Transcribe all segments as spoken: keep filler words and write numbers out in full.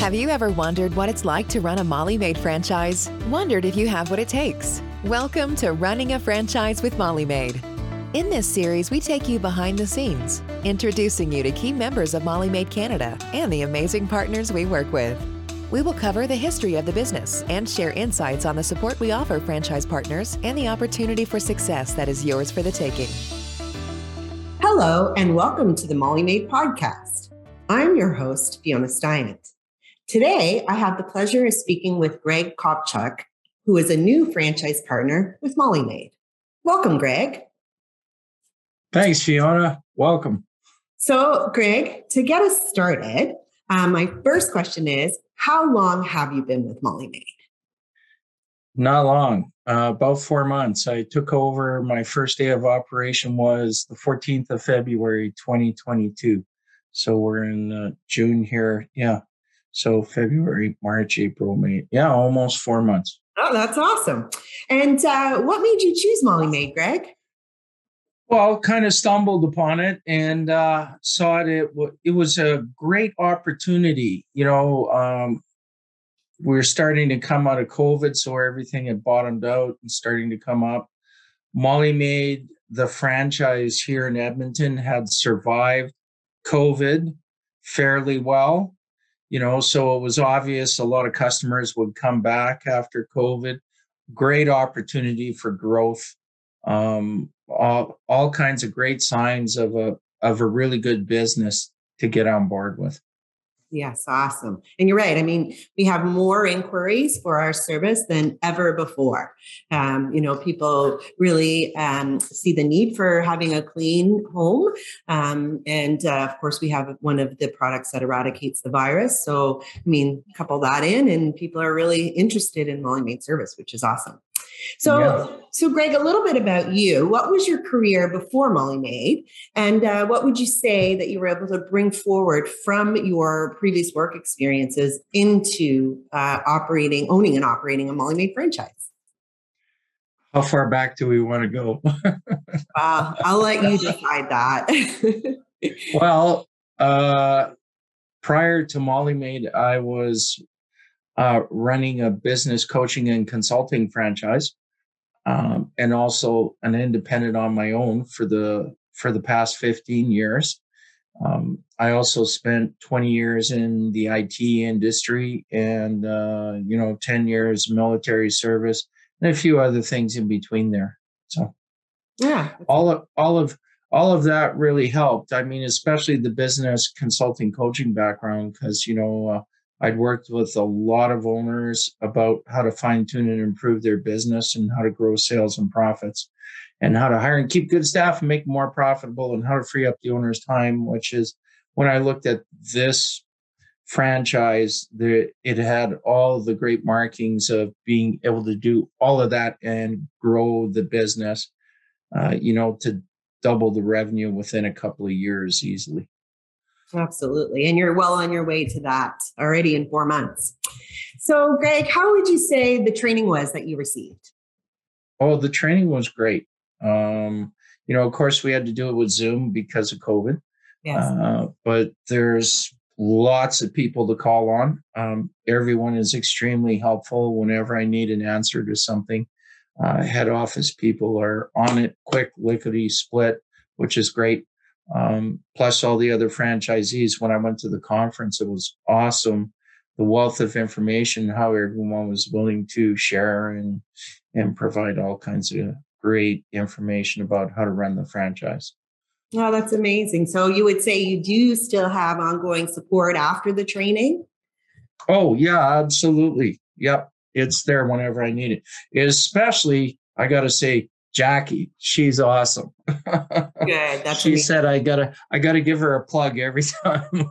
Have you ever wondered what it's like to run a Molly Maid franchise? Wondered if you have what it takes? Welcome to Running a Franchise with Molly Maid. In this series, we take you behind the scenes, introducing you to key members of Molly Maid Canada and the amazing partners we work with. We will cover the history of the business and share insights on the support we offer franchise partners and the opportunity for success that is yours for the taking. Hello, and welcome to the Molly Maid Podcast. I'm your host, Fiona Steinitz. Today, I have the pleasure of speaking with Greg Kopchuk, who is a new franchise partner with Molly Maid. Welcome, Greg. Thanks, Fiona. Welcome. So, Greg, to get us started, um, my first question is, how long have you been with Molly Maid? Not long, uh, about four months. I took over, my first day of operation was the fourteenth of February, twenty twenty-two. So we're in uh, June here. Yeah. So February, March, April, May. Yeah, almost four months. Oh, that's awesome. And uh, what made you choose Molly Maid, Greg? Well, kind of stumbled upon it and uh, saw it. It, w- it was a great opportunity. You know, um, we're starting to come out of COVID, so everything had bottomed out and starting to come up. Molly Maid, the franchise here in Edmonton, had survived COVID fairly well. You know, so it was obvious a lot of customers would come back after COVID. Great opportunity for growth. Um, all, all kinds of great signs of a of a really good business to get on board with. Yes, awesome. And you're right. I mean, we have more inquiries for our service than ever before. Um, you know, people really um, see the need for having a clean home. Um, and uh, of course, we have one of the products that eradicates the virus. So, I mean, couple that in and people are really interested in Molly Maid service, which is awesome. So, yeah. so Greg, a little bit about you. What was your career before Molly Maid? And uh, what would you say that you were able to bring forward from your previous work experiences into uh, operating, owning and operating a Molly Maid franchise? How far back do we want to go? uh, I'll let you decide that. Well, uh, prior to Molly Maid, I was Uh, running a business coaching and consulting franchise, um, and also an independent on my own for the for the past fifteen years. Um, I also spent twenty years in the I T industry, and uh, you know, ten years military service, and a few other things in between there. So, yeah, all of all of all of that really helped. I mean, especially the business consulting coaching background, because you know. Uh, I'd worked with a lot of owners about how to fine tune and improve their business and how to grow sales and profits and how to hire and keep good staff and make them more profitable and how to free up the owner's time, which is when I looked at this franchise, there, it had all the great markings of being able to do all of that and grow the business, uh, you know, to double the revenue within a couple of years easily. Absolutely. And you're well on your way to that already in four months. So, Greg, how would you say the training was that you received? Oh, the training was great. Um, you know, of course, we had to do it with Zoom because of COVID. Yes. Uh, but there's lots of people to call on. Um, everyone is extremely helpful whenever I need an answer to something. Uh, head office people are on it quick, lickety split, which is great. Um, plus all the other franchisees. When I went to the conference, it was awesome. The wealth of information, how everyone was willing to share and, and provide all kinds of great information about how to run the franchise. Oh, that's amazing. So you would say you do still have ongoing support after the training? Oh, yeah, absolutely. Yep. It's there whenever I need it. Especially, I got to say, Jackie, she's awesome. Good. That's she amazing. said I gotta I gotta give her a plug every time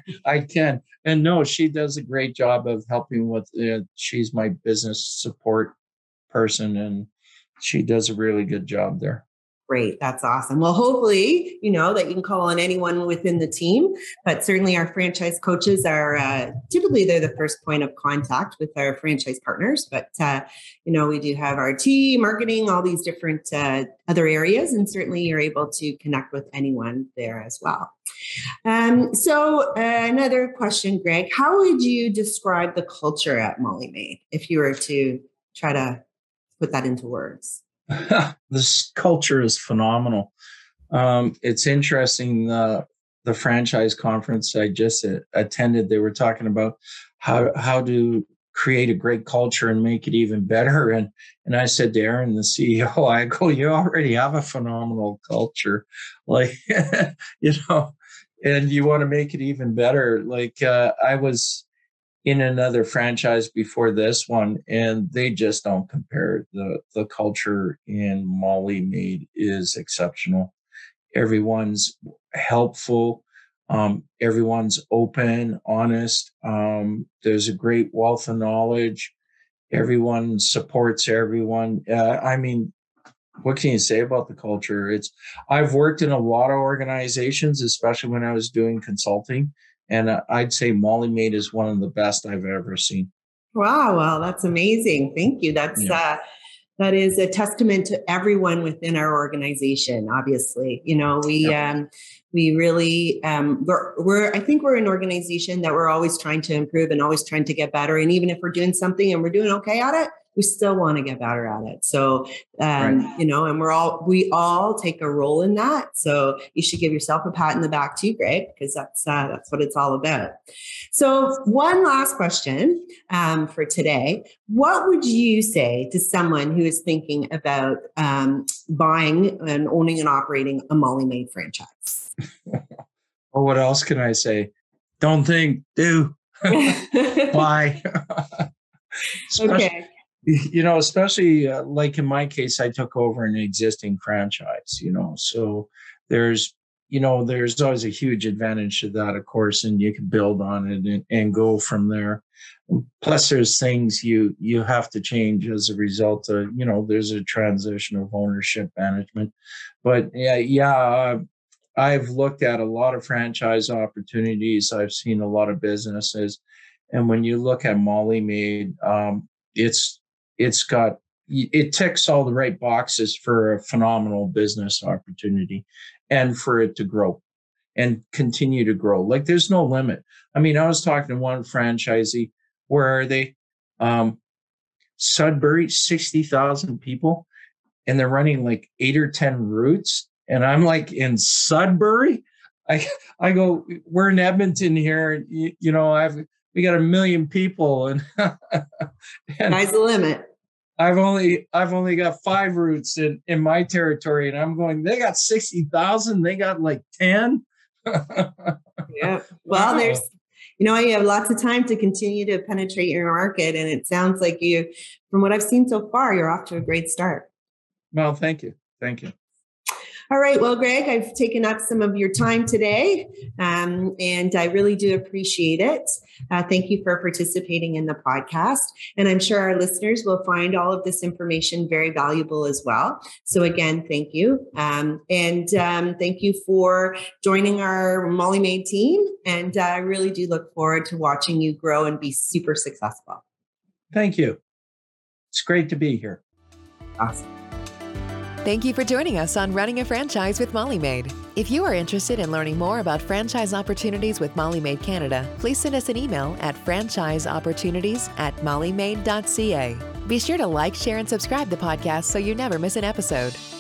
I can. And no, she does a great job of helping with. Uh, she's my business support person, and she does a really good job there. Great. That's awesome. Well, hopefully, you know, that you can call on anyone within the team, but certainly our franchise coaches are uh, typically they're the first point of contact with our franchise partners. But, uh, you know, we do have our T, marketing, all these different uh, other areas, and certainly you're able to connect with anyone there as well. Um, so uh, another question, Greg, how would you describe the culture at Molly Maid if you were to try to put that into words? This culture is phenomenal. Um, it's interesting. Uh, the franchise conference I just uh, attended, they were talking about how how to create a great culture and make it even better. And and I said to Aaron, the C E O, I go, you already have a phenomenal culture, like you know, and you want to make it even better. Like uh, I was in another franchise before this one, and they just don't compare. The the culture in Molly Maid is exceptional. Everyone's helpful. Um, everyone's open, honest. Um, there's a great wealth of knowledge. Everyone supports everyone. Uh, I mean, what can you say about the culture? It's I've worked in a lot of organizations, especially when I was doing consulting. And uh, I'd say Molly Maid is one of the best I've ever seen. Wow, well, that's amazing. Thank you. That's yeah. uh, that is a testament to everyone within our organization. Obviously, you know, we yeah. um, we really um, we're we're I think we're an organization that we're always trying to improve and always trying to get better. And even if we're doing something and we're doing okay at it, we still want to get better at it. So, um, right. you know, and we're all, we all take a role in that. So you should give yourself a pat in the back too, Greg, because that's, uh, that's what it's all about. So one last question um, for today. What would you say to someone who is thinking about um, buying and owning and operating a Molly Maid franchise? Well, what else can I say? Don't think, do. Buy. Okay. You know, especially uh, like in my case, I took over an existing franchise, you know, so there's, you know, there's always a huge advantage to that, of course, and you can build on it and, and go from there. Plus, there's things you you have to change as a result of, you know, there's a transition of ownership management. But yeah, yeah, uh, I've looked at a lot of franchise opportunities. I've seen a lot of businesses. And when you look at Molly Maid, um, it's It's got, it ticks all the right boxes for a phenomenal business opportunity and for it to grow and continue to grow. Like there's no limit. I mean, I was talking to one franchisee, where are they? Um, Sudbury, sixty thousand people, and they're running like eight or ten routes. And I'm like, in Sudbury? I I go, we're in Edmonton here. You, you know, I've, we got a million people and, and sky's the limit. I've only I've only got five routes in, in my territory, and I'm going, they got sixty thousand, they got like ten. Yeah. Well, wow. There's, you know, you have lots of time to continue to penetrate your market. And it sounds like you, from what I've seen so far, you're off to a great start. Well, thank you. Thank you. All right. Well, Greg, I've taken up some of your time today, um, and I really do appreciate it. Uh, thank you for participating in the podcast. And I'm sure our listeners will find all of this information very valuable as well. So again, thank you. Um, and um, thank you for joining our Molly Maid team. And uh, I really do look forward to watching you grow and be super successful. Thank you. It's great to be here. Awesome. Thank you for joining us on Running a Franchise with Molly Maid. If you are interested in learning more about franchise opportunities with Molly Maid Canada, please send us an email at franchiseopportunities at mollymaid dot c a. Be sure to like, share, and subscribe the podcast so you never miss an episode.